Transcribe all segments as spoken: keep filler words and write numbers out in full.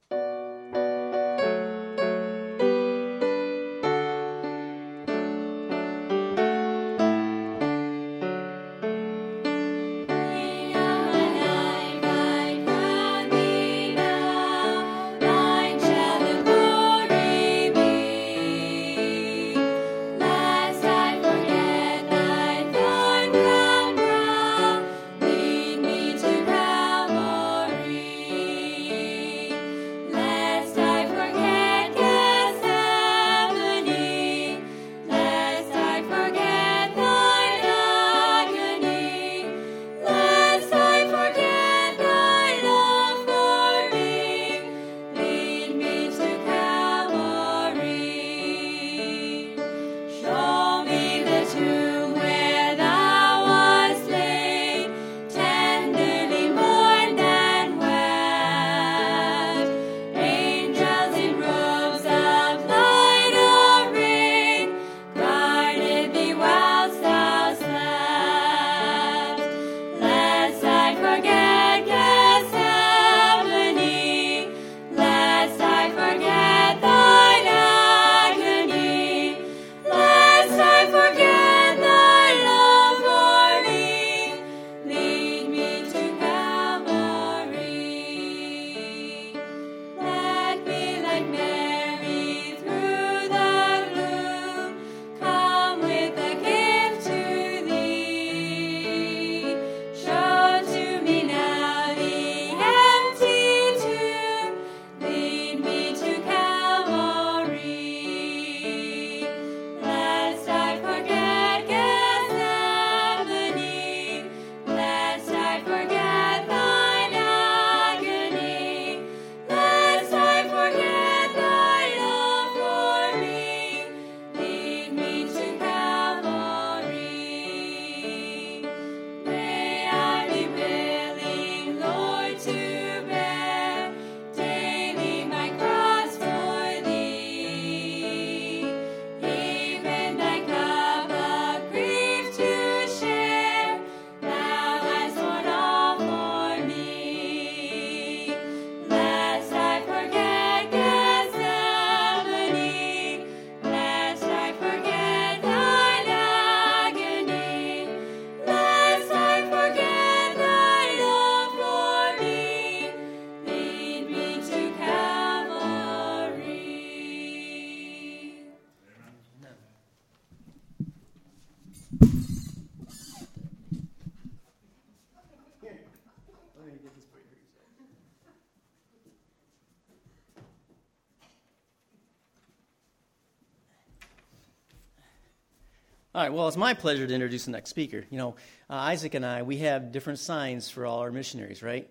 All right, well, it's my pleasure to introduce the next speaker. You know, uh, Isaac and I, we have different signs for all our missionaries, right?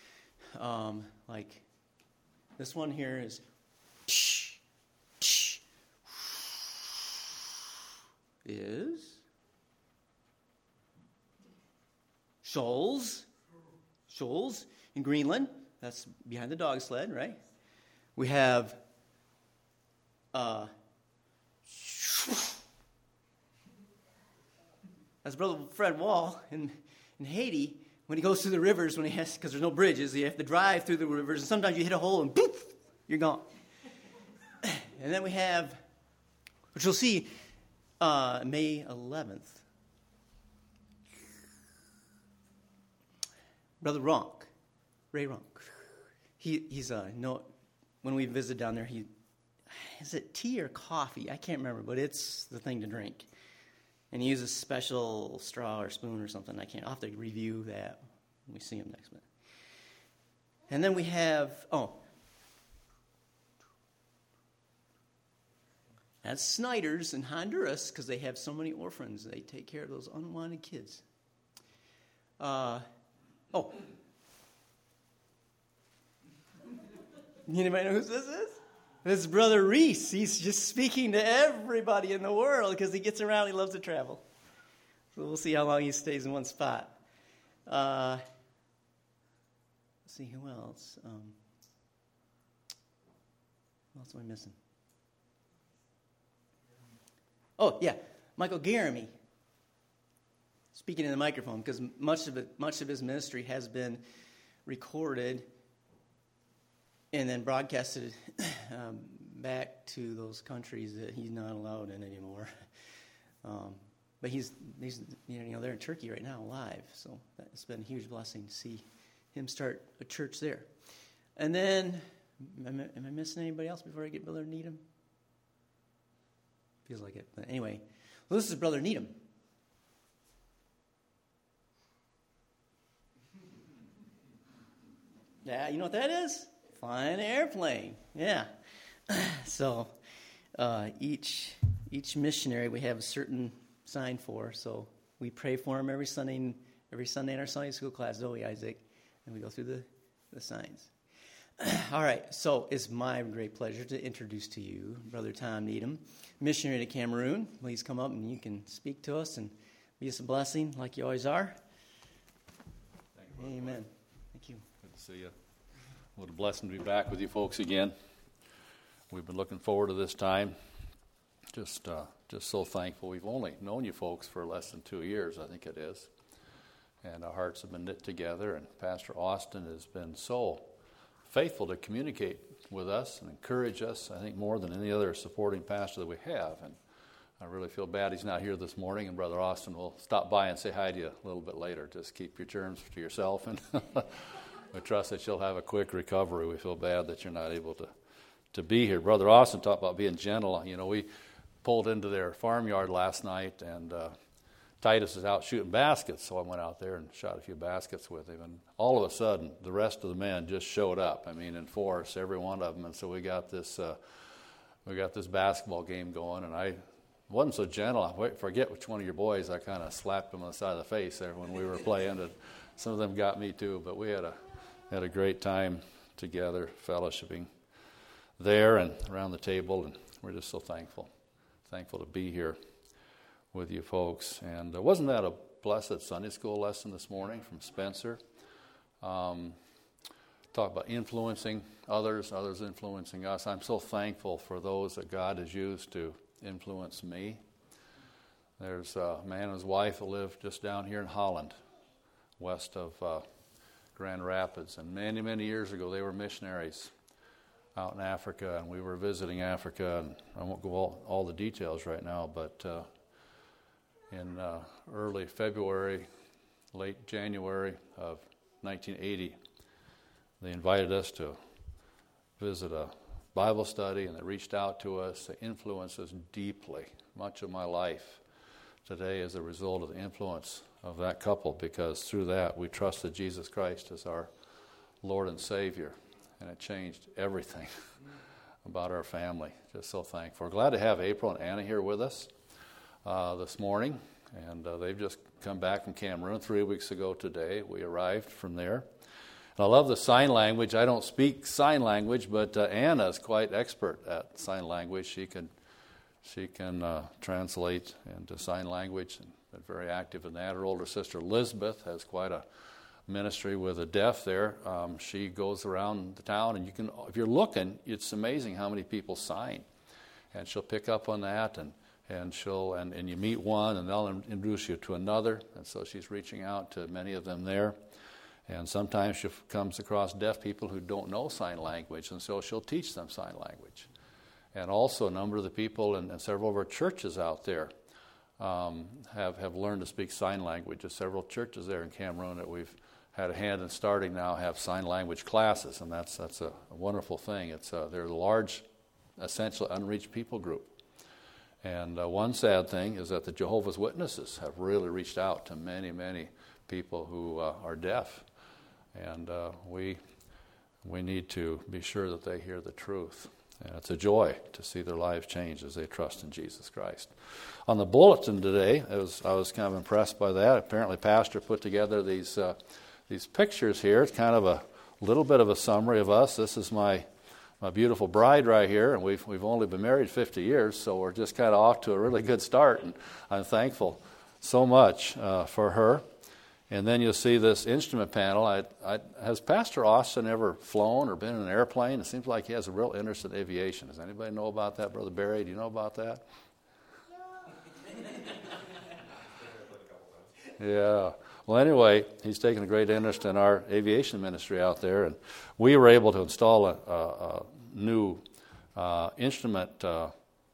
Um, like this one here is tsh, tsh, is Shoals, Shoals in Greenland. That's behind the dog sled, right? We have uh, that's Brother Fred Wall in, in Haiti when he goes through the rivers when he has, because there's no bridges, you have to drive through the rivers, and sometimes you hit a hole and poof, you're gone. And then we have, which you'll see, uh, May eleventh. Brother Ronk, Ray Ronk. He he's uh no, when we visit down there, he is it tea or coffee? I can't remember, but it's the thing to drink. And he uses special straw or spoon or something. I can't. I'll have to review that when we see him next month. And then we have, oh, that's Snyder's in Honduras because they have so many orphans. They take care of those unwanted kids. Uh, oh. Anybody know who this is? This is Brother Reese. He's just speaking to everybody in the world because he gets around. He loves to travel. So we'll see how long he stays in one spot. Uh, let's see, who else? Um, who else am I missing? Oh, yeah, Michael Garamy. Speaking in the microphone because much of it, much of his ministry has been recorded and then broadcasted um, back to those countries that he's not allowed in anymore. Um, but he's, he's, you know, they're in Turkey right now, live. So it's been a huge blessing to see him start a church there. And then, am I, am I missing anybody else before I get Brother Needham? Feels like it. But anyway, well, this is Brother Needham. Yeah, you know what that is? Flying an airplane. Yeah. So uh, each each missionary we have a certain sign for. So we pray for him every Sunday, every Sunday in our Sunday school class, Zoe Isaac, and we go through the, the signs. All right, so it's my great pleasure to introduce to you Brother Tom Needham, missionary to Cameroon. Please come up and you can speak to us and be us a blessing like you always are. Thank you, Amen. Brother. Thank you. Good to see you. What a blessing to be back with you folks again. We've been looking forward to this time. Just uh, just so thankful. We've only known you folks for less than two years, I think it is. And our hearts have been knit together, and Pastor Austin has been so faithful to communicate with us and encourage us, I think more than any other supporting pastor that we have. And I really feel bad he's not here this morning, and Brother Austin will stop by and say hi to you a little bit later. Just keep your germs to yourself, and we trust that you'll have a quick recovery. We feel bad that you're not able to, to be here. Brother Austin talked about being gentle. You know, we pulled into their farmyard last night, and uh, Titus is out shooting baskets, so I went out there and shot a few baskets with him. And all of a sudden, the rest of the men just showed up. I mean, in force, every one of them. And so we got this, uh, we got this basketball game going. And I wasn't so gentle. I forget which one of your boys. I kind of slapped him on the side of the face there when we were playing. And some of them got me too. But we had a had a great time together, fellowshipping there and around the table. And we're just so thankful, thankful to be here with you folks. And uh, wasn't that a blessed Sunday school lesson this morning from Spencer? Um, talk about influencing others, others influencing us. I'm so thankful for those that God has used to influence me. There's a man and his wife who live just down here in Holland, west of uh, Grand Rapids. And many, many years ago, they were missionaries out in Africa, and we were visiting Africa. And I won't go all, all the details right now, but uh, in uh, early February, late January of nineteen eighty, they invited us to visit a Bible study, and they reached out to us. They influenced us deeply. Much of my life today is a result of the influence of that couple, because through that we trusted Jesus Christ as our Lord and Savior, and it changed everything about our family. Just so thankful. We're glad to have April and Anna here with us Uh, this morning, and uh, they've just come back from Cameroon three weeks ago today. We arrived from there. And I love the sign language. I don't speak sign language, but uh, Anna is quite expert at sign language. She can she can uh, translate into sign language and been very active in that. Her older sister Elizabeth has quite a ministry with the deaf there. Um, she goes around the town, and you can, if you're looking, it's amazing how many people sign, and she'll pick up on that. and And she'll and, and you meet one, and they'll introduce you to another. And so she's reaching out to many of them there. And sometimes she comes across deaf people who don't know sign language, and so she'll teach them sign language. And also a number of the people in, in several of our churches out there um, have, have learned to speak sign language. There's several churches there in Cameroon that we've had a hand in starting now have sign language classes, and that's that's a, a wonderful thing. It's a, they're a large, essentially unreached people group. And uh, one sad thing is that the Jehovah's Witnesses have really reached out to many, many people who uh, are deaf. And uh, we we need to be sure that they hear the truth. And it's a joy to see their lives change as they trust in Jesus Christ. On the bulletin today, I was, I was kind of impressed by that. Apparently, Pastor put together these uh, these pictures here. It's kind of a little bit of a summary of us. This is my My beautiful bride right here, and we've we've only been married fifty years, so we're just kind of off to a really good start, and I'm thankful so much uh, for her. And then you'll see this instrument panel. I, I, has Pastor Austin ever flown or been in an airplane? It seems like he has a real interest in aviation. Does anybody know about that, Brother Barry? Do you know about that? Yeah. Well, anyway, he's taken a great interest in our aviation ministry out there, and we were able to install a, a, a new uh, instrument, uh,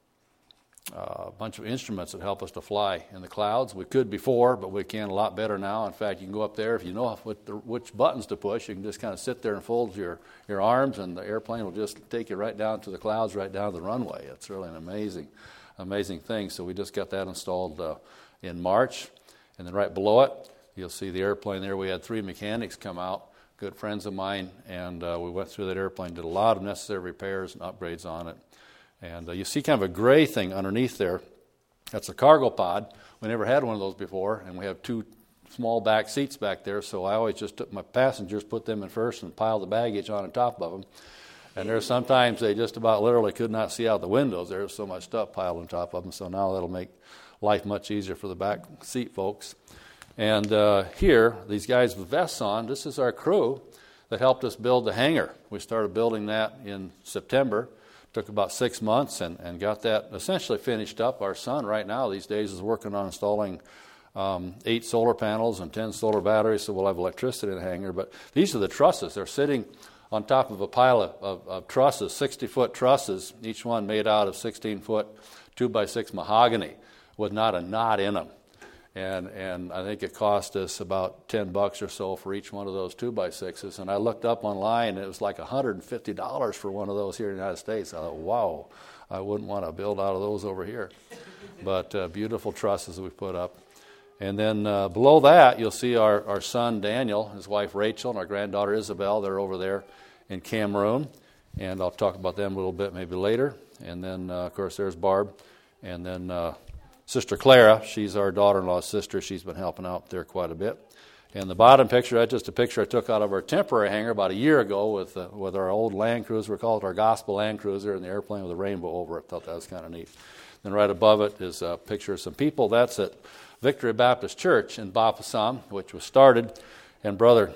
a bunch of instruments that help us to fly in the clouds. We could before, but we can a lot better now. In fact, you can go up there, if you know what the, which buttons to push, you can just kind of sit there and fold your, your arms, and the airplane will just take you right down to the clouds, right down to the runway. It's really an amazing, amazing thing. So we just got that installed uh, in March, and then right below it, you'll see the airplane there. We had three mechanics come out, good friends of mine, and uh, we went through that airplane, did a lot of necessary repairs and upgrades on it. And uh, you see kind of a gray thing underneath there. That's a cargo pod. We never had one of those before, and we have two small back seats back there, so I always just took my passengers, put them in first, and piled the baggage on top of them. And there's sometimes they just about literally could not see out the windows. There's so much stuff piled on top of them, so now that'll make life much easier for the back seat folks. And uh, here, these guys with vests on, this is our crew that helped us build the hangar. We started building that in September. Took about six months and, and got that essentially finished up. Our son right now these days is working on installing um, eight solar panels and ten solar batteries, so we'll have electricity in the hangar. But these are the trusses. They're sitting on top of a pile of, of, of trusses, sixty-foot trusses, each one made out of sixteen-foot two by six mahogany with not a knot in them. And and I think it cost us about ten bucks or so for each one of those two by sixes. And I looked up online, and it was like one hundred fifty dollars for one of those here in the United States. I thought, wow, I wouldn't want to build out of those over here. But uh, beautiful trusses we put up. And then uh, below that, you'll see our, our son Daniel, his wife Rachel, and our granddaughter Isabel. They're over there in Cameroon. And I'll talk about them a little bit maybe later. And then, uh, of course, there's Barb. And then Uh, Sister Clara, she's our daughter-in-law's sister. She's been helping out there quite a bit. And the bottom picture, that's just a picture I took out of our temporary hangar about a year ago with uh, with our old Land Cruiser. We called it our Gospel Land Cruiser, and the airplane with a rainbow over it. Thought that was kind of neat. Then right above it is a picture of some people. That's at Victory Baptist Church in Bafoussam, which was started. And Brother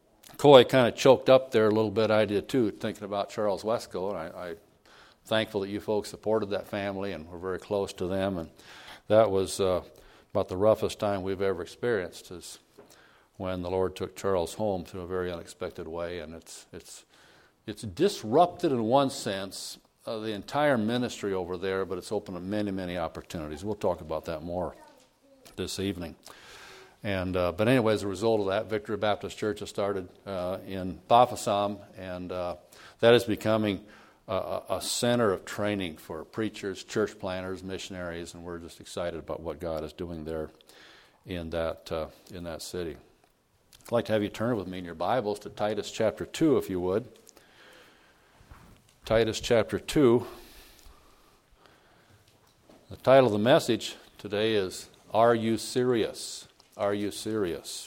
Coy kind of choked up there a little bit. I did too, thinking about Charles Wesco. And I, I'm thankful that you folks supported that family, and we're very close to them. And that was uh, about the roughest time we've ever experienced, is when the Lord took Charles home through a very unexpected way. And it's it's it's disrupted in one sense uh, the entire ministry over there, but it's opened up many, many opportunities. We'll talk about that more this evening. And uh, but anyway, as a result of that, Victory Baptist Church has started uh, in Bafoussam, and uh, that is becoming A, a center of training for preachers, church planners, missionaries, and we're just excited about what God is doing there in that uh, in that city. I'd like to have you turn with me in your Bibles to Titus chapter two, if you would. Titus chapter two. The title of the message today is, Are You Serious? Are You Serious?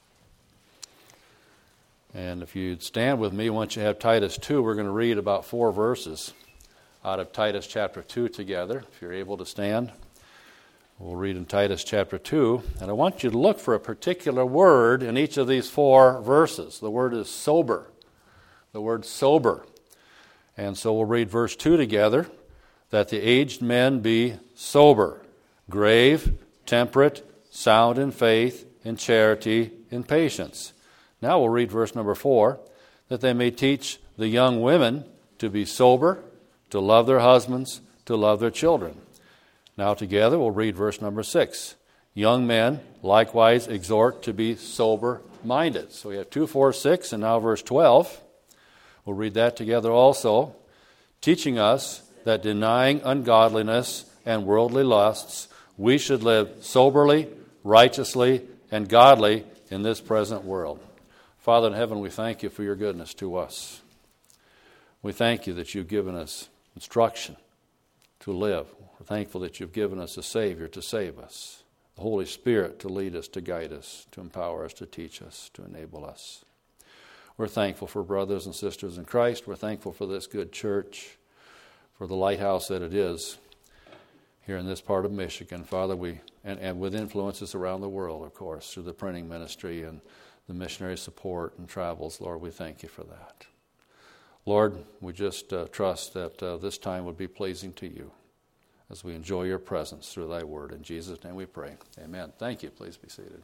And if you'd stand with me, once you have Titus two, we're going to read about four verses out of Titus chapter two together. If you're able to stand, we'll read in Titus chapter two. And I want you to look for a particular word in each of these four verses. The word is sober. The word sober. And so we'll read verse two together. That the aged men be sober, grave, temperate, sound in faith, in charity, in patience. Now we'll read verse number four, that they may teach the young women to be sober, to love their husbands, to love their children. Now together we'll read verse number six. Young men likewise exhort to be sober-minded. So we have two, four, six, and now verse twelve. We'll read that together also. Teaching us that denying ungodliness and worldly lusts, we should live soberly, righteously, and godly in this present world. Father in heaven, we thank you for your goodness to us. We thank you that you've given us instruction to live. We're thankful that you've given us a Savior to save us, the Holy Spirit to lead us, to guide us, to empower us, to teach us, to enable us. We're thankful for brothers and sisters in Christ. We're thankful for this good church, for the lighthouse that it is here in this part of Michigan. Father, we and, and with influences around the world, of course, through the printing ministry and the missionary support and travels. Lord, we thank you for that. Lord, we just uh, trust that uh, this time would be pleasing to you. as we enjoy your presence through thy word. In Jesus' name we pray. Amen. Thank you. Please be seated.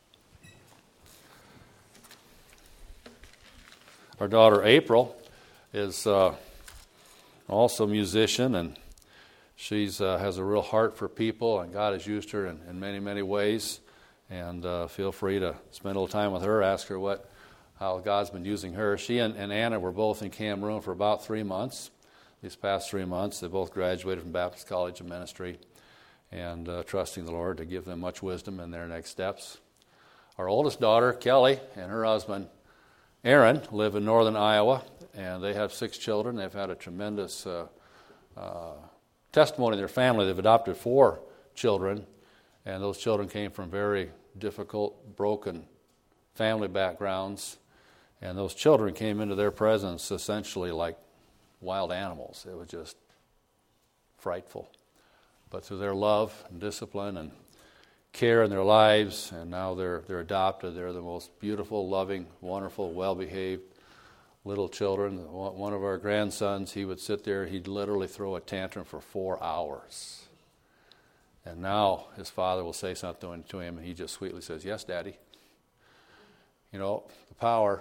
Our daughter April is uh, also a musician, and she's uh, has a real heart for people, and God has used her in, in many, many ways. And uh, feel free to spend a little time with her, ask her what how God's been using her. She and, and Anna were both in Cameroon for about three months. These past three months, they both graduated from Baptist College of Ministry, and uh, trusting the Lord to give them much wisdom in their next steps. Our oldest daughter, Kelly, and her husband, Aaron, live in northern Iowa, and they have six children. They've had a tremendous uh, uh, testimony in their family. They've adopted four children, and those children came from very difficult, broken family backgrounds, and those children came into their presence essentially like wild animals. It was just frightful. But through their love and discipline and care in their lives, and now they're they're adopted. They're the most beautiful, loving, wonderful, well-behaved little children. One of our grandsons, he would sit there, he'd literally throw a tantrum for four hours. And now his father will say something to him, and he just sweetly says, "Yes, Daddy." You know, the power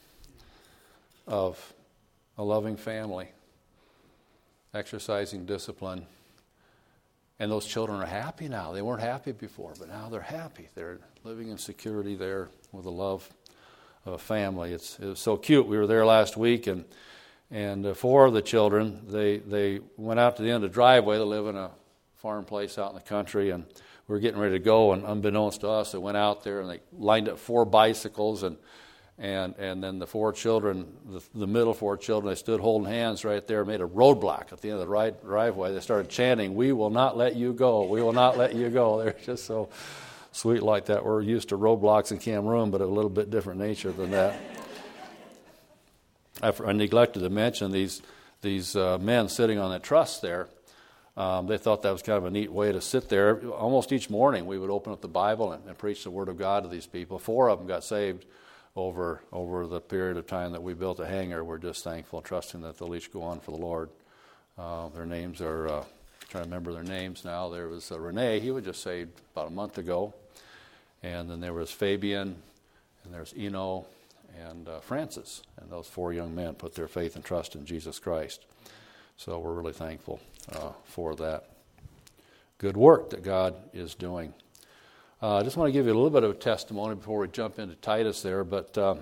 of a loving family, exercising discipline. And those children are happy now. They weren't happy before, but now they're happy. They're living in security there with the love of a family. It's, it was so cute. We were there last week, and and uh, four of the children, they, they went out to the end of the driveway. They live in a farm place out in the country, and we were getting ready to go, and unbeknownst to us, they went out there, and they lined up four bicycles, and And and then the four children, the, the middle four children, they stood holding hands right there, made a roadblock at the end of the right driveway. They started chanting, "We will not let you go. We will not let you go." They're just so sweet like that. We're used to roadblocks in Cameroon, but of a little bit different nature than that. I, I neglected to mention these these uh, men sitting on that truss there. Um, they thought that was kind of a neat way to sit there. Almost each morning we would open up the Bible and, and preach the Word of God to these people. Four of them got saved over over the period of time that we built a hangar. We're just thankful, trusting that they'll each go on for the Lord. Uh, their names are, uh, I'm trying to remember their names now. There was uh, Renee, he was just saved about a month ago. And then there was Fabian, and there's Eno, and uh, Francis. And those four young men put their faith and trust in Jesus Christ. So we're really thankful uh, for that good work that God is doing. Uh, I just want to give you a little bit of a testimony before we jump into Titus there, but uh,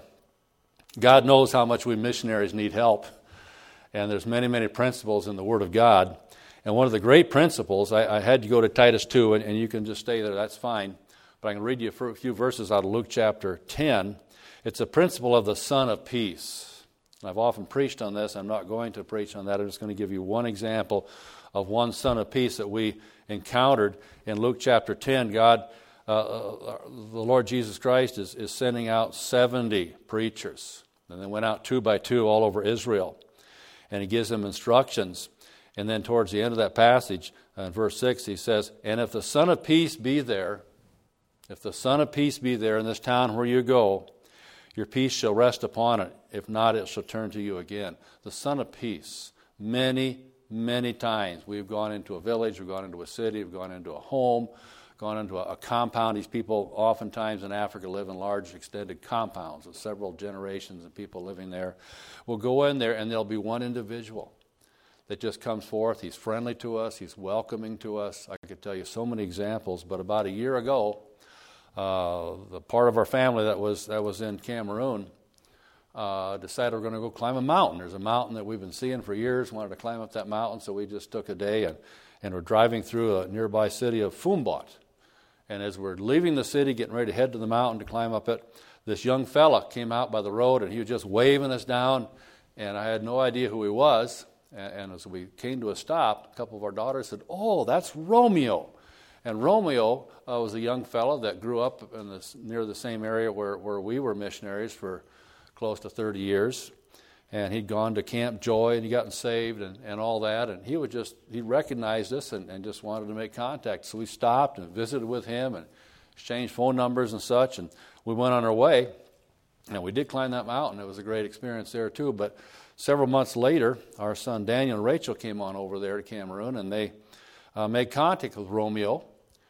God knows how much we missionaries need help, and there's many, many principles in the Word of God. And one of the great principles, I, I had to go to Titus two, and, and you can just stay there, that's fine, but I can read you a few verses out of Luke chapter ten. It's a principle of the Son of Peace. And I've often preached on this. I'm not going to preach on that. I'm just going to give you one example of one Son of Peace that we encountered in Luke chapter ten. God Uh, the Lord Jesus Christ is, is sending out seventy preachers. And they went out two by two all over Israel. And he gives them instructions. And then towards the end of that passage, uh, in verse six, he says, "And if the Son of Peace be there, if the Son of Peace be there in this town where you go, your peace shall rest upon it. If not, it shall turn to you again." The Son of Peace. Many, many times we've gone into a village, we've gone into a city, we've gone into a home, gone into a, a compound. These people oftentimes in Africa live in large extended compounds with several generations of people living there. We'll go in there and there'll be one individual that just comes forth. He's friendly to us. He's welcoming to us. I could tell you so many examples, but about a year ago, uh, the part of our family that was that was in Cameroon uh, decided we're going to go climb a mountain. There's a mountain that we've been seeing for years, wanted to climb up that mountain, so we just took a day and, and we're driving through a nearby city of Fumbat. And as we're leaving the city, getting ready to head to the mountain to climb up it, this young fella came out by the road, and he was just waving us down, and I had no idea who he was. And, and as we came to a stop, a couple of our daughters said, "Oh, that's Romeo." And Romeo uh, was a young fella that grew up in this, near the same area where, where we were missionaries for close to thirty years. And he'd gone to Camp Joy, and he'd gotten saved and, and all that. And he would just, he recognized us and, and just wanted to make contact. So we stopped and visited with him and exchanged phone numbers and such. And we went on our way. And we did climb that mountain. It was a great experience there too. But several months later, our son Daniel and Rachel came on over there to Cameroon. And they uh, made contact with Romeo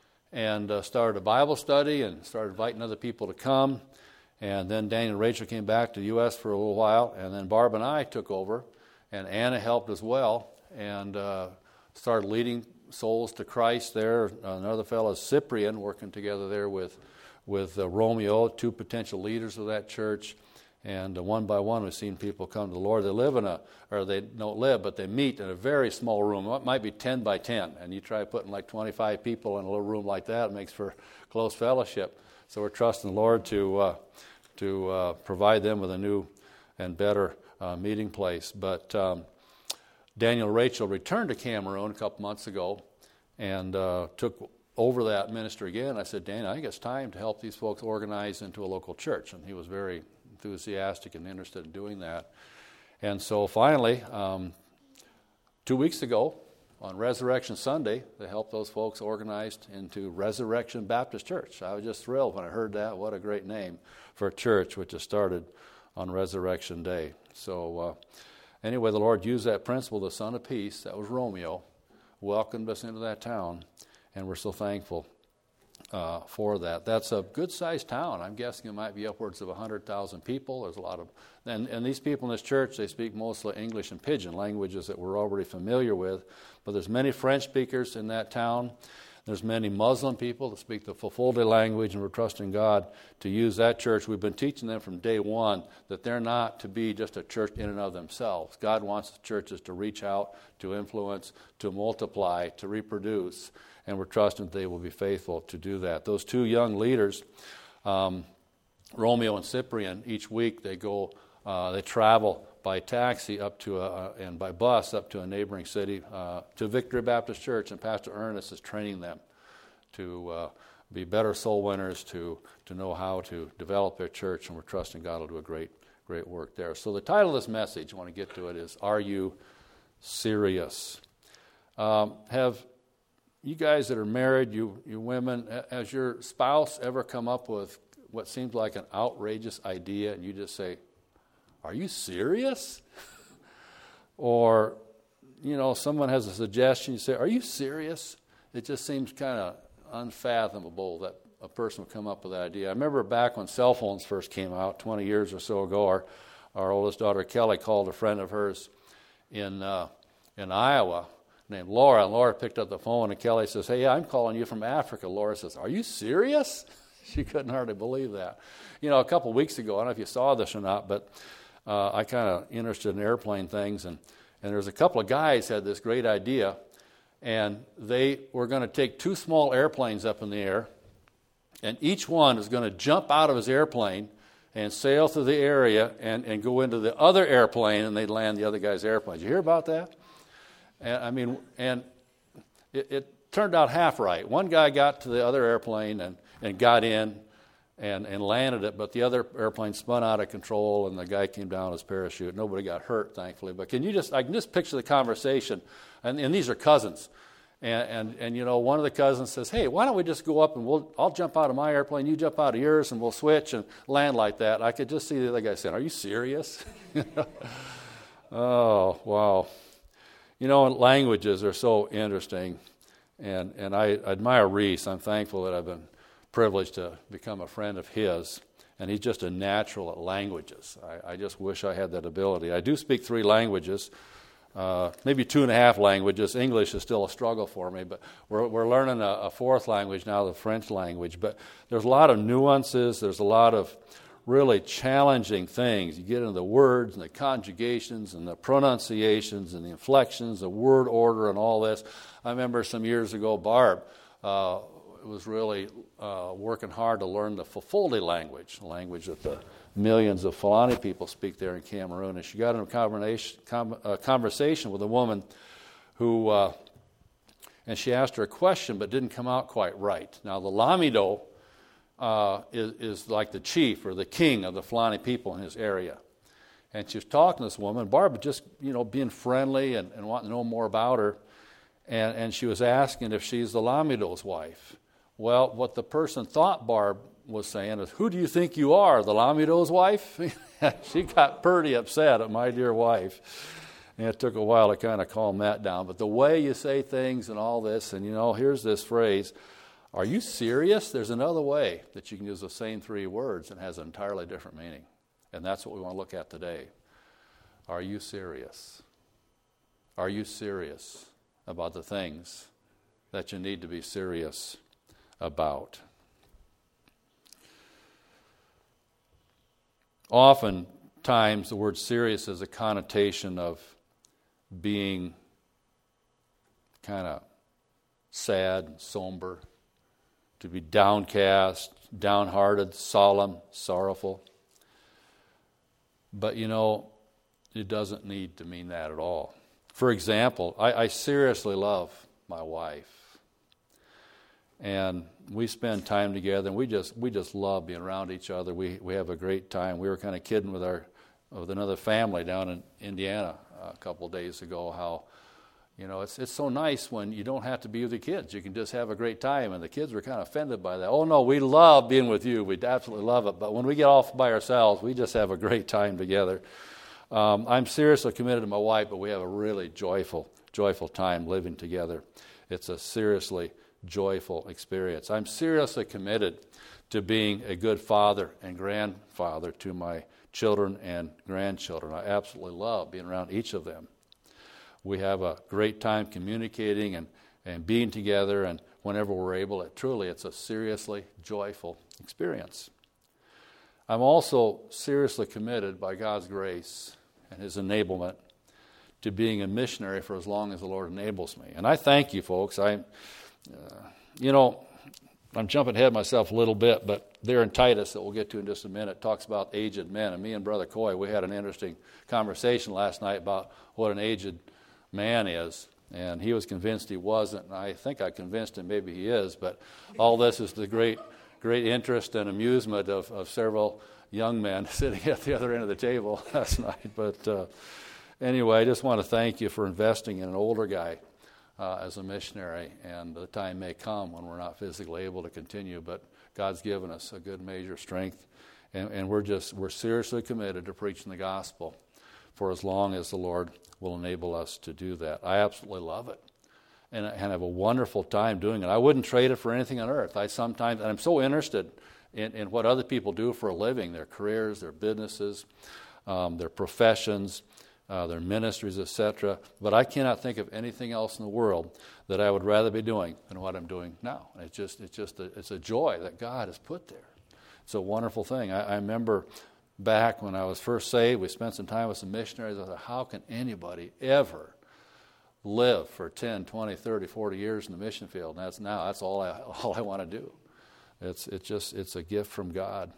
and uh, started a Bible study and started inviting other people to come. And then Daniel and Rachel came back to the U S for a little while, and then Barb and I took over, and Anna helped as well, and uh, started leading souls to Christ there. Another fellow, Cyprian, working together there with with uh, Romeo, two potential leaders of that church. And uh, one by one, we've seen people come to the Lord. They live in a, or they don't live, but they meet in a very small room. It might be ten by ten, and you try putting like twenty-five people in a little room like that, it makes for close fellowship. So we're trusting the Lord to uh, to uh, provide them with a new and better uh, meeting place. But um, Daniel and Rachel returned to Cameroon a couple months ago and uh, took over that ministry again. I said, Dan, I think it's time to help these folks organize into a local church. And he was very enthusiastic and interested in doing that. And so finally, um, two weeks ago, on Resurrection Sunday, they helped those folks organized into Resurrection Baptist Church. I was just thrilled when I heard that. What a great name for a church, which has started on Resurrection Day. So uh, anyway, the Lord used that principle, the Son of Peace, that was Romeo, welcomed us into that town, and we're so thankful uh, for that. That's a good-sized town. I'm guessing it might be upwards of one hundred thousand people. There's a lot of, and, and these people in this church, they speak mostly English and Pidgin, languages that we're already familiar with. But there's many French speakers in that town. There's many Muslim people that speak the Fulfulde language, and we're trusting God to use that church. We've been teaching them from day one that they're not to be just a church in and of themselves. God wants the churches to reach out, to influence, to multiply, to reproduce, and we're trusting that they will be faithful to do that. Those two young leaders, um, Romeo and Cyprian, each week they go, uh, they travel by taxi up to a, and by bus up to a neighboring city, uh, to Victory Baptist Church, and Pastor Ernest is training them to uh, be better soul winners, to to know how to develop their church, and we're trusting God will do a great, great work there. So the title of this message, I want to get to it, is Are You Serious? Um, have you guys that are married, you, you women, has your spouse ever come up with what seems like an outrageous idea, and you just say, are you serious? Or, you know, someone has a suggestion, you say, are you serious? It just seems kind of unfathomable that a person would come up with that idea. I remember back when cell phones first came out, twenty years or so ago, our, our oldest daughter, Kelly, called a friend of hers in uh, in Iowa named Laura, and Laura picked up the phone, and Kelly says, hey, I'm calling you from Africa. Laura says, are you serious? She couldn't hardly believe that. You know, a couple of weeks ago, I don't know if you saw this or not, but Uh, I kind of interested in airplane things, and, and there's a couple of guys had this great idea, and they were going to take two small airplanes up in the air, and each one is going to jump out of his airplane and sail through the area and, and go into the other airplane, and they'd land the other guy's airplane. Did you hear about that? And I mean, and it, it turned out half right. One guy got to the other airplane and, and got in, And, and landed it, but the other airplane spun out of control, and the guy came down his parachute. Nobody got hurt, thankfully. But can you just, I can just picture the conversation, and, and these are cousins. And, and, and, you know, one of the cousins says, hey, why don't we just go up and we'll, I'll jump out of my airplane, you jump out of yours, and we'll switch and land like that. I could just see the other guy saying, are you serious? Oh, wow. You know, languages are so interesting, and, and I admire Reese. I'm thankful that I've been privileged to become a friend of his, and he's just a natural at languages. I, I just wish I had that ability. I do speak three languages, uh, maybe two and a half languages. English is still a struggle for me, but we're, we're learning a, a fourth language now, the French language. But there's a lot of nuances. There's a lot of really challenging things. You get into the words and the conjugations and the pronunciations and the inflections, the word order and all this. I remember some years ago, Barb uh, was really uh, working hard to learn the Fulfulde language, a language that the millions of Fulani people speak there in Cameroon. And she got in a conversation, com- a conversation with a woman who, uh, and she asked her a question but didn't come out quite right. Now, the Lamido uh, is, is like the chief or the king of the Fulani people in his area. And she was talking to this woman, Barbara just, you know, being friendly and, and wanting to know more about her. And, and she was asking if she's the Lamido's wife. Well, what the person thought Barb was saying is, who do you think you are, the Lamido's wife? She got pretty upset at my dear wife. And it took a while to kind of calm that down. But the way you say things and all this, and you know, here's this phrase, are you serious? There's another way that you can use the same three words and it has an entirely different meaning. And that's what we want to look at today. Are you serious? Are you serious about the things that you need to be serious about? Oftentimes, the word serious has a connotation of being kind of sad and somber, to be downcast, downhearted, solemn, sorrowful. But you know, it doesn't need to mean that at all. For example, I, I seriously love my wife. And we spend time together, and we just we just love being around each other. We we have a great time. We were kind of kidding with our with another family down in Indiana a couple of days ago how, you know, it's it's so nice when you don't have to be with the kids. You can just have a great time, and the kids were kind of offended by that. Oh, no, we love being with you. We absolutely love it. But when we get off by ourselves, we just have a great time together. Um, I'm seriously committed to my wife, but we have a really joyful, joyful time living together. It's a seriously joyful experience. I'm seriously committed to being a good father and grandfather to my children and grandchildren. I absolutely love being around each of them. We have a great time communicating and, and being together, and whenever we're able, it truly, it's a seriously joyful experience. I'm also seriously committed by God's grace and His enablement to being a missionary for as long as the Lord enables me. And I thank you, folks. I, uh, you know, I'm jumping ahead myself a little bit, but there in Titus, that we'll get to in just a minute, talks about aged men. And me and Brother Coy, we had an interesting conversation last night about what an aged man is. And he was convinced he wasn't, and I think I convinced him maybe he is. But all this is the great, great interest and amusement of, of several young men sitting at the other end of the table last night. But uh, anyway, I just want to thank you for investing in an older guy uh, as a missionary. And the time may come when we're not physically able to continue, but God's given us a good measure of strength, and, and we're just we're seriously committed to preaching the gospel for as long as the Lord will enable us to do that. I absolutely love it, and, and have a wonderful time doing it. I wouldn't trade it for anything on earth. I sometimes, and I'm so interested in, in what other people do for a living, their careers, their businesses, um, their professions, uh, their ministries, et cetera. But I cannot think of anything else in the world that I would rather be doing than what I'm doing now. It's just, it's just, a, it's a joy that God has put there. It's a wonderful thing. I, I remember back when I was first saved, we spent some time with some missionaries. I thought, how can anybody ever live for ten, twenty, thirty, forty years in the mission field? And that's now, that's all I, all I want to do. It's, it's just, it's a gift from God.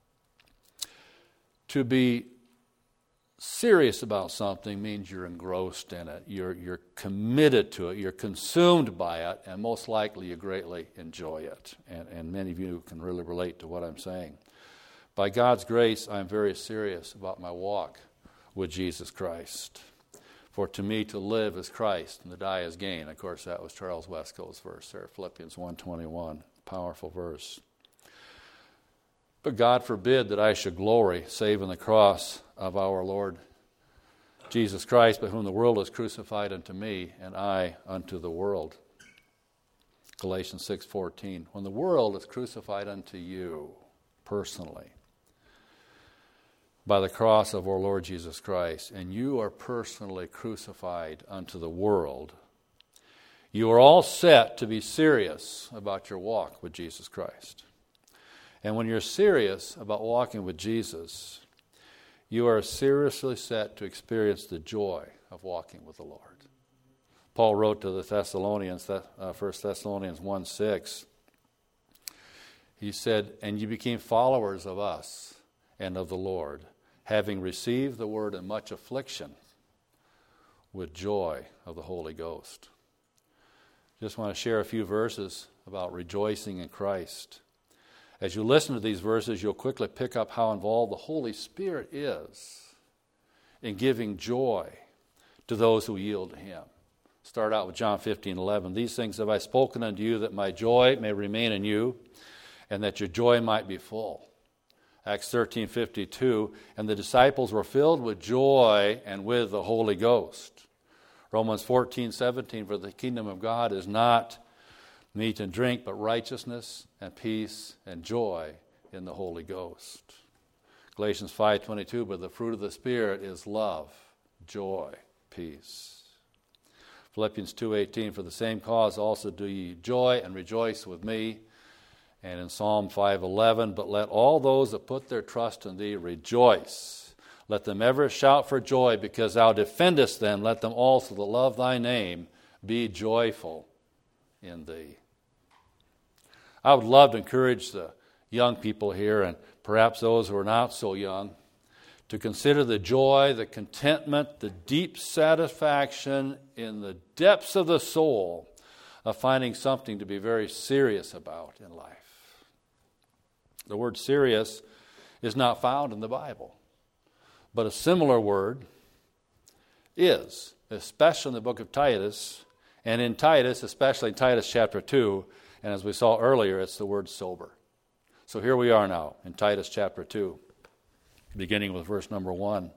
To be serious about something means you're engrossed in it. You're, you're committed to it. You're consumed by it. And most likely you greatly enjoy it. And, and many of you can really relate to what I'm saying. By God's grace, I'm very serious about my walk with Jesus Christ. For to me to live is Christ and to die is gain. Of course, that was Charles Westco's verse there, Philippians one twenty-one. Powerful verse. But God forbid that I should glory save in the cross of our Lord Jesus Christ, by whom the world is crucified unto me, and I unto the world. Galatians six fourteen. When the world is crucified unto you personally, by the cross of our Lord Jesus Christ, and you are personally crucified unto the world, you are all set to be serious about your walk with Jesus Christ. And when you're serious about walking with Jesus, you are seriously set to experience the joy of walking with the Lord. Paul wrote to the Thessalonians, uh, First Thessalonians one six, he said, and you became followers of us and of the Lord, having received the word in much affliction with joy of the Holy Ghost. Just want to share a few verses about rejoicing in Christ. As you listen to these verses, you'll quickly pick up how involved the Holy Spirit is in giving joy to those who yield to Him. Start out with John fifteen eleven. These things have I spoken unto you, that my joy may remain in you, and that your joy might be full. Acts thirteen fifty-two, and the disciples were filled with joy and with the Holy Ghost. Romans fourteen seventeen, for the kingdom of God is not meat and drink, but righteousness and peace and joy in the Holy Ghost. Galatians five twenty-two, but the fruit of the Spirit is love, joy, peace. Philippians two eighteen, for the same cause also do ye joy and rejoice with me. And in Psalm five eleven, but let all those that put their trust in thee rejoice. Let them ever shout for joy, because thou defendest them. Let them also that love thy name be joyful in thee. I would love to encourage the young people here, and perhaps those who are not so young, to consider the joy, the contentment, the deep satisfaction in the depths of the soul of finding something to be very serious about in life. The word serious is not found in the Bible, but a similar word is, especially in the book of Titus, and in Titus, especially in Titus chapter two, and as we saw earlier, it's the word sober. So here we are now in Titus chapter two, beginning with verse number one.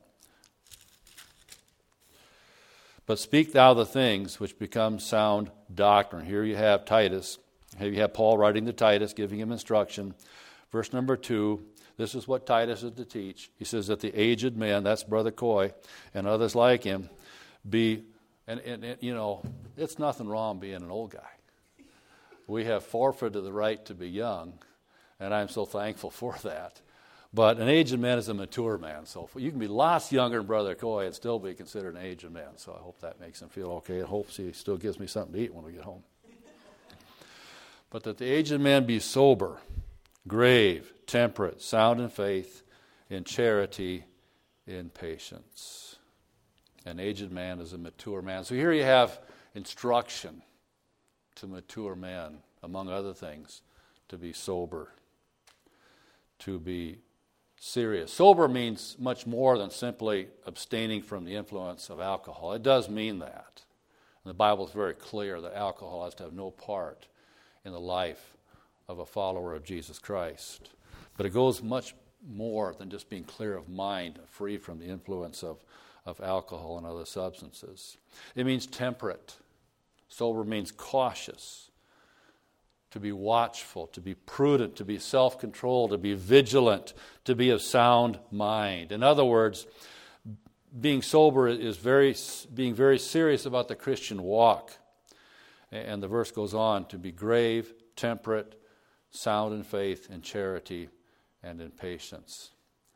But speak thou the things which become sound doctrine. Here you have Titus. Here you have Paul writing to Titus, giving him instruction. Verse number two, this is what Titus is to teach. He says that the aged men, that's Brother Coy, and others like him, be, and, and, and you know, it's nothing wrong being an old guy. We have forfeited the right to be young, and I'm so thankful for that. But an aged man is a mature man, so you can be lots younger than Brother Coy and still be considered an aged man. So I hope that makes him feel okay. I hope he still gives me something to eat when we get home. But that the aged man be sober, grave, temperate, sound in faith, in charity, in patience. An aged man is a mature man. So here you have instruction to mature men, among other things, to be sober, to be serious. Sober means much more than simply abstaining from the influence of alcohol. It does mean that. And the Bible is very clear that alcohol has to have no part in the life of a follower of Jesus Christ. But it goes much more than just being clear of mind, free from the influence of, of alcohol and other substances. It means temperate. Sober means cautious, to be watchful, to be prudent, to be self-controlled, to be vigilant, to be of sound mind. In other words, being sober is very being very serious about the Christian walk. And the verse goes on to be grave, temperate, sound in faith, in charity, and in patience.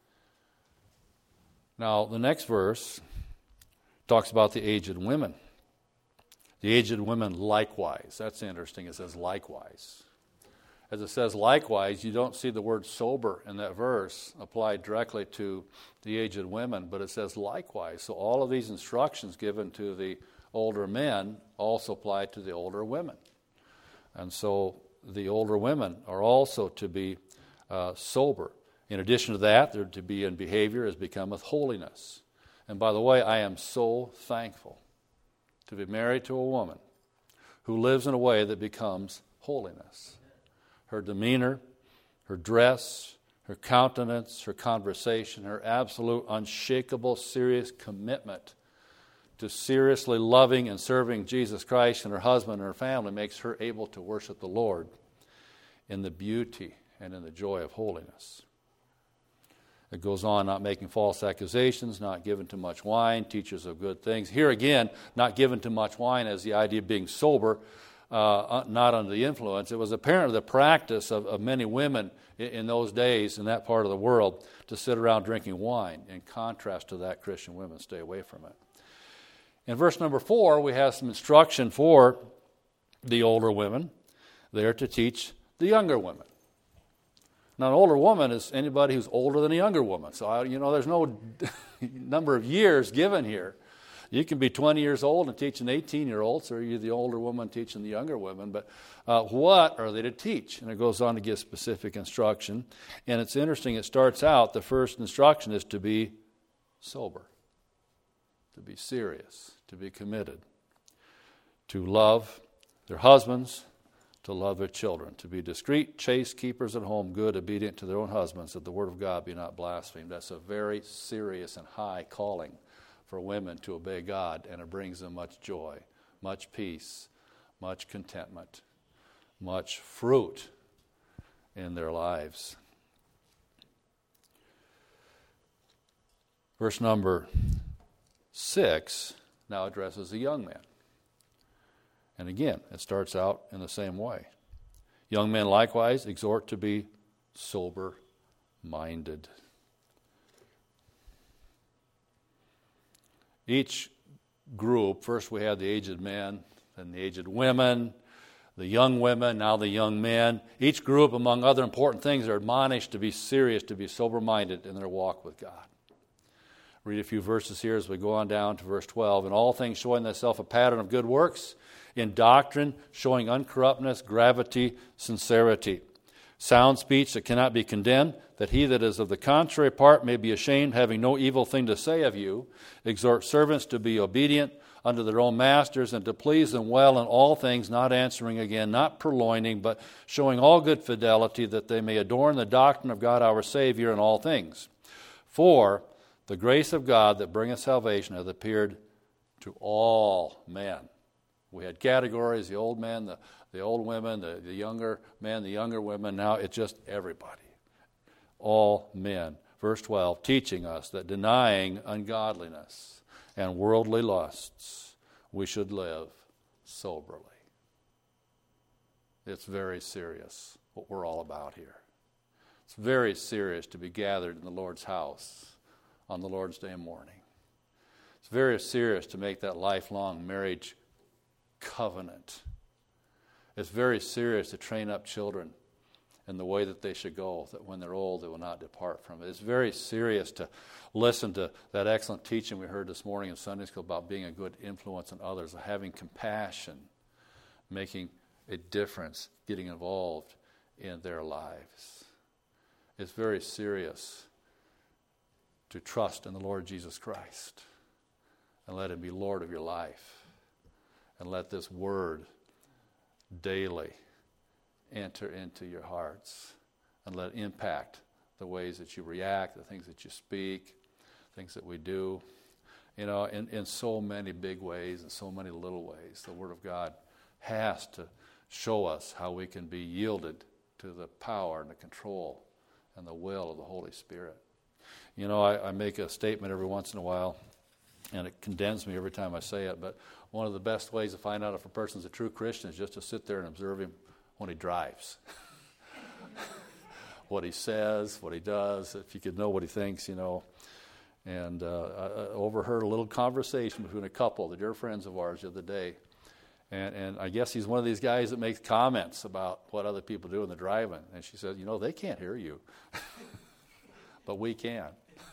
Now, the next verse talks about the aged women. The aged women likewise. That's interesting. It says likewise. As it says likewise, you don't see the word sober in that verse applied directly to the aged women, but it says likewise. So all of these instructions given to the older men also apply to the older women. And so the older women are also to be uh, sober. In addition to that, they're to be in behavior as becometh holiness. And by the way, I am so thankful to be married to a woman who lives in a way that becomes holiness. Her demeanor, her dress, her countenance, her conversation, her absolute, unshakable, serious commitment to seriously loving and serving Jesus Christ and her husband and her family makes her able to worship the Lord in the beauty and in the joy of holiness. It goes on, not making false accusations, not given to much wine, teachers of good things. Here again, not given to much wine as the idea of being sober, uh, not under the influence. It was apparently the practice of, of many women in, in those days in that part of the world to sit around drinking wine. In contrast to that, Christian women stay away from it. In verse number four, we have some instruction for the older women. They are to teach the younger women. Now, an older woman is anybody who's older than a younger woman. So, I, you know, there's no number of years given here. You can be twenty years old and teach an eighteen-year-old, so you're the older woman teaching the younger woman. But uh, what are they to teach? And it goes on to give specific instruction. And it's interesting, it starts out, the first instruction is to be sober, to be serious, to be committed, to love their husbands, to love their children, to be discreet, chaste, keepers at home, good, obedient to their own husbands, that the word of God be not blasphemed. That's a very serious and high calling for women to obey God, and it brings them much joy, much peace, much contentment, much fruit in their lives. Verse number six now addresses the young man. And again, it starts out in the same way. Young men likewise exhort to be sober-minded. Each group, first we had the aged men, then the aged women, the young women, now the young men. Each group, among other important things, are admonished to be serious, to be sober-minded in their walk with God. Read a few verses here as we go on down to verse twelve. In all things showing thyself a pattern of good works, in doctrine showing uncorruptness, gravity, sincerity. Sound speech that cannot be condemned, that he that is of the contrary part may be ashamed, having no evil thing to say of you. Exhort servants to be obedient unto their own masters, and to please them well in all things, not answering again, not purloining, but showing all good fidelity, that they may adorn the doctrine of God our Savior in all things. For the grace of God that bringeth salvation hath appeared to all men. We had categories, the old men, the, the old women, the, the younger men, the younger women. Now it's just everybody. All men. Verse twelve, teaching us that denying ungodliness and worldly lusts, we should live soberly. It's very serious what we're all about here. It's very serious to be gathered in the Lord's house on the Lord's Day morning. It's very serious to make that lifelong marriage covenant. It's very serious to train up children in the way that they should go, that when they're old they will not depart from it. It's very serious to listen to that excellent teaching we heard this morning in Sunday school about being a good influence on others, having compassion, making a difference, getting involved in their lives. It's very serious to trust in the Lord Jesus Christ and let Him be Lord of your life. And let this word daily enter into your hearts and let it impact the ways that you react, the things that you speak, things that we do. You know, in, in so many big ways and so many little ways, the Word of God has to show us how we can be yielded to the power and the control and the will of the Holy Spirit. You know, I, I make a statement every once in a while, and it condemns me every time I say it, but one of the best ways to find out if a person's a true Christian is just to sit there and observe him when he drives. What he says, what he does, if you could know what he thinks, you know. And uh, I overheard a little conversation between a couple, the dear friends of ours, the other day. And, and I guess he's one of these guys that makes comments about what other people do when they're driving. And she said, you know, they can't hear you. But we can.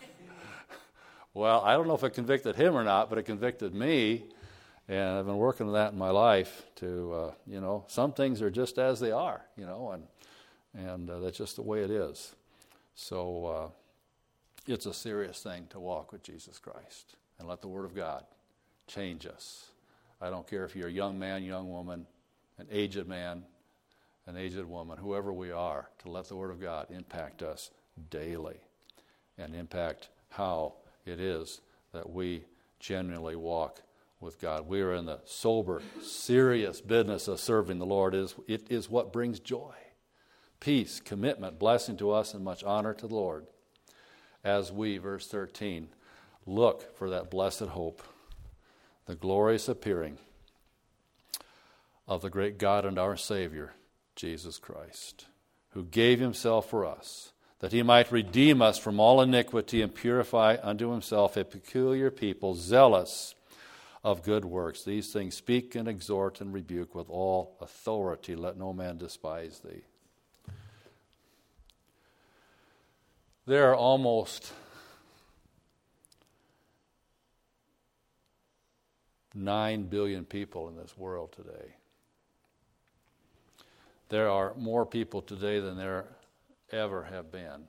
Well, I don't know if it convicted him or not, but it convicted me. And I've been working on that in my life to, uh, you know, some things are just as they are, you know, and and uh, that's just the way it is. So uh, it's a serious thing to walk with Jesus Christ and let the Word of God change us. I don't care if you're a young man, young woman, an aged man, an aged woman, whoever we are, to let the Word of God impact us daily and impact how it is that we genuinely walk with God. We are in the sober, serious business of serving the Lord. It is, it is what brings joy, peace, commitment, blessing to us, and much honor to the Lord. As we, verse thirteen, look for that blessed hope, the glorious appearing of the great God and our Savior, Jesus Christ, who gave Himself for us, that He might redeem us from all iniquity and purify unto Himself a peculiar people, zealous of good works. These things speak and exhort and rebuke with all authority. Let no man despise thee. There are almost nine billion people in this world today. There are more people today than there ever have been.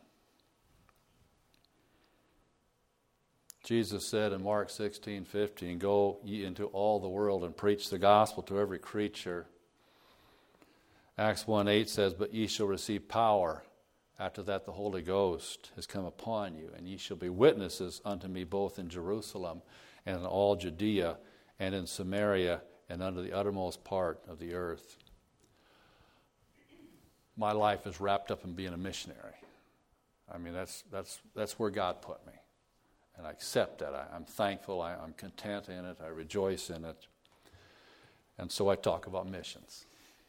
Jesus said in Mark sixteen fifteen, go ye into all the world and preach the gospel to every creature. Acts one eight says, but ye shall receive power. After that the Holy Ghost has come upon you, and ye shall be witnesses unto me both in Jerusalem and in all Judea and in Samaria and unto the uttermost part of the earth. My life is wrapped up in being a missionary. I mean, that's that's that's where God put me. And I accept that. I, I'm thankful. I, I'm content in it. I rejoice in it. And so I talk about missions.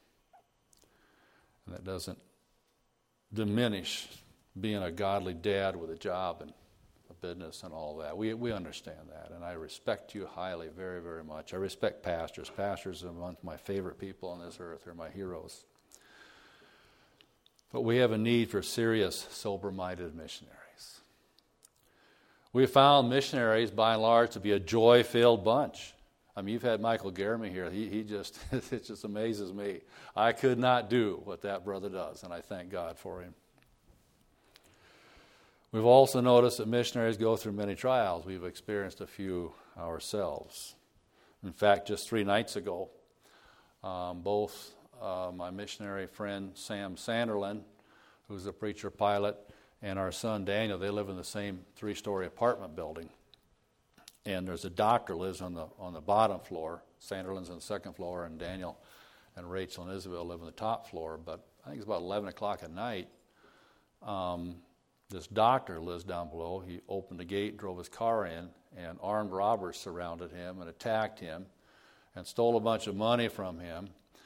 And that doesn't diminish being a godly dad with a job and a business and all that. We we understand that. And I respect you highly, very, very much. I respect pastors. Pastors are among my favorite people on this earth. They're my heroes. But we have a need for serious, sober-minded missionaries. We have found missionaries, by and large, to be a joy-filled bunch. I mean, you've had Michael Garamy here. He, he just, it just amazes me. I could not do what that brother does, and I thank God for him. We've also noticed that missionaries go through many trials. We've experienced a few ourselves. In fact, just three nights ago, um, both uh, my missionary friend Sam Sanderlin, who's a preacher pilot, and our son Daniel, they live in the same three-story apartment building. And there's a doctor lives on the on the bottom floor. Sanderlin's on the second floor, and Daniel and Rachel and Isabel live on the top floor. But I think it's about eleven o'clock at night. Um, this doctor lives down below. He opened the gate, drove his car in, and armed robbers surrounded him and attacked him and stole a bunch of money from him.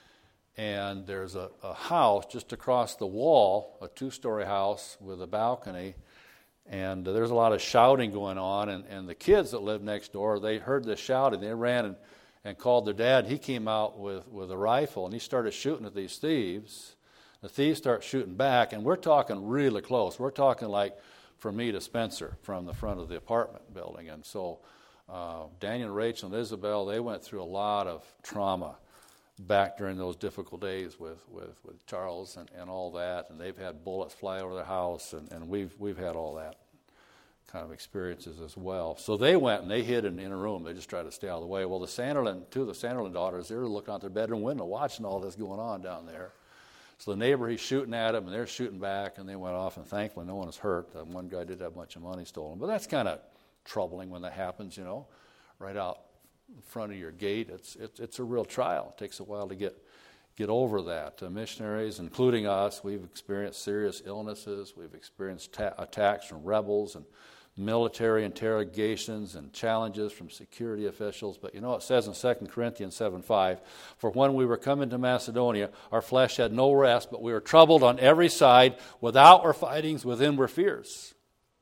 And there's a, a house just across the wall, a two-story house with a balcony, and there's a lot of shouting going on, and, and the kids that lived next door, they heard the shouting. They ran and, and called their dad. He came out with, with a rifle, and he started shooting at these thieves. The thieves start shooting back, and we're talking really close. We're talking like from me to Spencer from the front of the apartment building. And so uh, Daniel and Rachel and Isabel, they went through a lot of trauma back during those difficult days with, with, with Charles and, and all that, and they've had bullets fly over their house, and, and we've we've had all that kind of experiences as well. So they went and they hid in, in a room. They just tried to stay out of the way. Well, the Sanderlin, two of the Sanderlin daughters, they were looking out their bedroom window watching all this going on down there. So the neighbor, he's shooting at them, and they're shooting back, and they went off, and thankfully no one was hurt. Um, one guy did have a bunch of money stolen. But that's kind of troubling when that happens, you know, right out in front of your gate. It's it's it's a real trial. It takes a while to get get over that. Uh, missionaries, including us, we've experienced serious illnesses. We've experienced ta- attacks from rebels and military interrogations and challenges from security officials. But you know, it says in Second Corinthians seven five, for when we were coming to Macedonia, our flesh had no rest, but we were troubled on every side. Without were fightings, within were fears.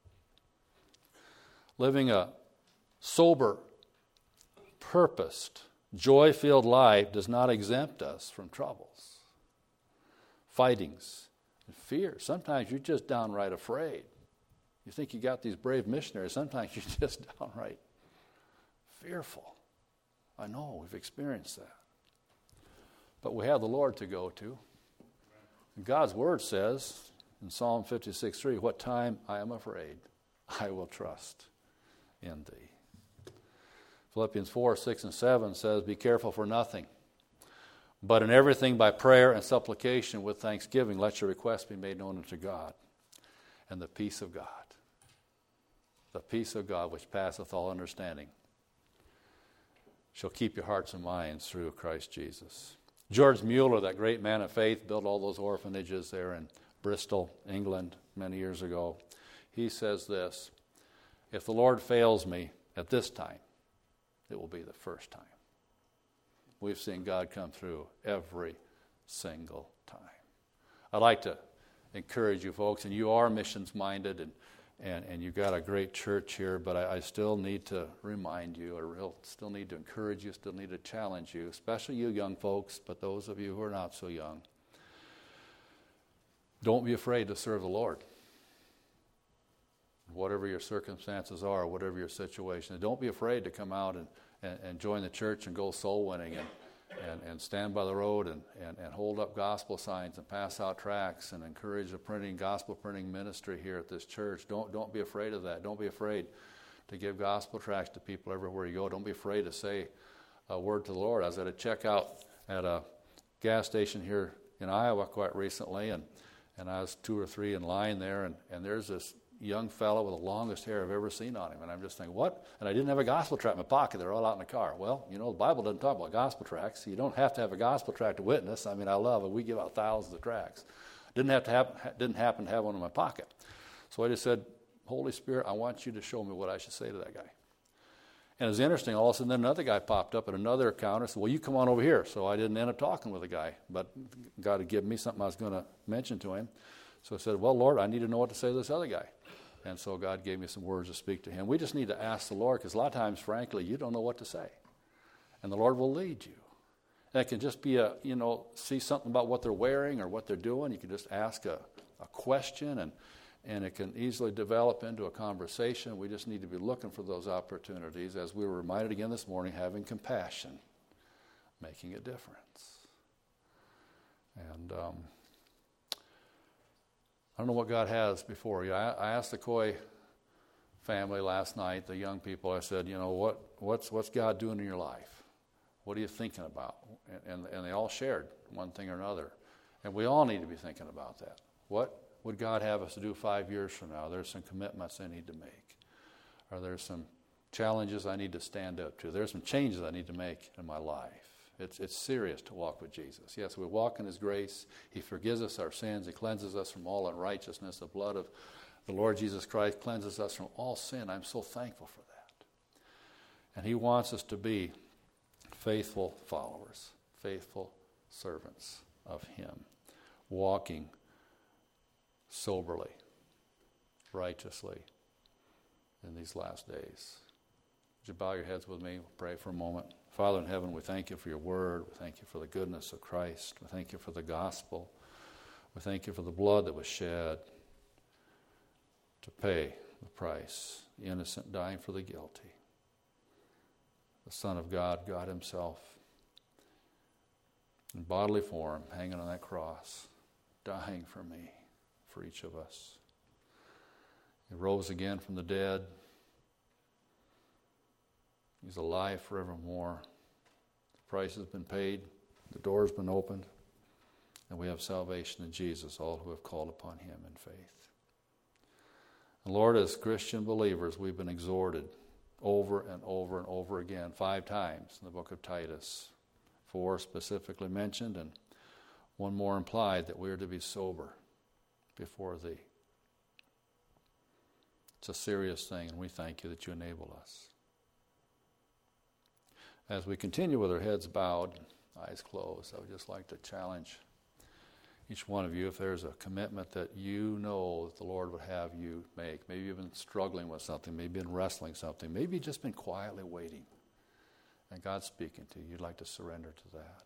Living a sober, purposed, joy-filled life does not exempt us from troubles, fightings, and fears. Sometimes you're just downright afraid. You think you got these brave missionaries. Sometimes you're just downright fearful. I know, we've experienced that. But we have the Lord to go to. And God's Word says in Psalm fifty-six three, what time I am afraid, I will trust in thee. Philippians four, six, and seven says, be careful for nothing, but in everything by prayer and supplication with thanksgiving, let your requests be made known unto God. And the peace of God, the peace of God which passeth all understanding, shall keep your hearts and minds through Christ Jesus. George Mueller, that great man of faith, built all those orphanages there in Bristol, England, many years ago. He says this, if the Lord fails me at this time, it will be the first time. We've seen God come through every single time. I'd like to encourage you folks, and you are missions-minded, and, and, and you've got a great church here, but I, I still need to remind you, or real, still need to encourage you, still need to challenge you, especially you young folks, but those of you who are not so young. Don't be afraid to serve the Lord. Whatever your circumstances are, whatever your situation is, don't be afraid to come out and, and, and join the church and go soul winning and, and, and stand by the road and, and, and hold up gospel signs and pass out tracts and encourage the printing, gospel printing ministry here at this church. Don't, don't be afraid of that. Don't be afraid to give gospel tracts to people everywhere you go. Don't be afraid to say a word to the Lord. I was at a checkout at a gas station here in Iowa quite recently, and, and I was two or three in line there, and, and there's this young fellow with the longest hair I've ever seen on him. And I'm just thinking, what? And I didn't have a gospel tract in my pocket. They're all out in the car. Well, you know, the Bible doesn't talk about gospel tracts. You don't have to have a gospel tract to witness. I mean, I love it. We give out thousands of tracts. Didn't have to have, didn't happen to have one in my pocket. So I just said, Holy Spirit, I want you to show me what I should say to that guy. And it was interesting. All of a sudden, then another guy popped up at another counter. Said, well, you come on over here. So I didn't end up talking with the guy, but God had given me something I was going to mention to him. So I said, well, Lord, I need to know what to say to this other guy. And so God gave me some words to speak to him. We just need to ask the Lord, because a lot of times, frankly, you don't know what to say. And the Lord will lead you. That can just be a, you know, see something about what they're wearing or what they're doing. You can just ask a, a question, and, and it can easily develop into a conversation. We just need to be looking for those opportunities, as we were reminded again this morning, having compassion, making a difference. And um, I don't know what God has before you. I, I asked the Coy family last night, the young people, I said, you know, what, what's, what's God doing in your life? What are you thinking about? And, and, and they all shared one thing or another. And we all need to be thinking about that. What would God have us to do five years from now? There's some commitments I need to make. Or there's some challenges I need to stand up to. There's some changes I need to make in my life. It's, it's serious to walk with Jesus. Yes, we walk in His grace. He forgives us our sins. He cleanses us from all unrighteousness. The blood of the Lord Jesus Christ cleanses us from all sin. I'm so thankful for that. And He wants us to be faithful followers, faithful servants of Him, walking soberly, righteously in these last days. Would you bow your heads with me? We'll pray for a moment. Father in heaven, we thank you for your word. We thank you for the goodness of Christ. We thank you for the gospel. We thank you for the blood that was shed to pay the price, the innocent dying for the guilty. The Son of God, God Himself, in bodily form, hanging on that cross, dying for me, for each of us. He rose again from the dead. He's alive forevermore. The price has been paid. The door has been opened. And we have salvation in Jesus, all who have called upon Him in faith. And Lord, as Christian believers, we've been exhorted over and over and over again, five times in the book of Titus. Four specifically mentioned, and one more implied, that we are to be sober before Thee. It's a serious thing, and we thank You that You enable us. As we continue with our heads bowed, eyes closed, I would just like to challenge each one of you, if there's a commitment that you know that the Lord would have you make. Maybe you've been struggling with something, maybe you've been wrestling something, maybe you've just been quietly waiting, and God's speaking to you. You'd like to surrender to that.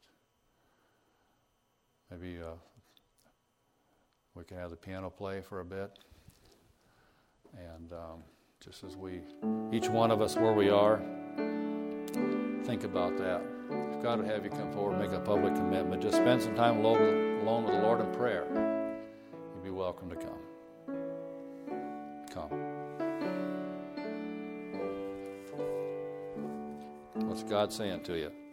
Maybe uh, we can have the piano play for a bit, and um, just as we, each one of us where we are, think about that. If God would have you come forward and make a public commitment, just spend some time alone, alone with the Lord in prayer. You'd be welcome to come. Come. What's God saying to you?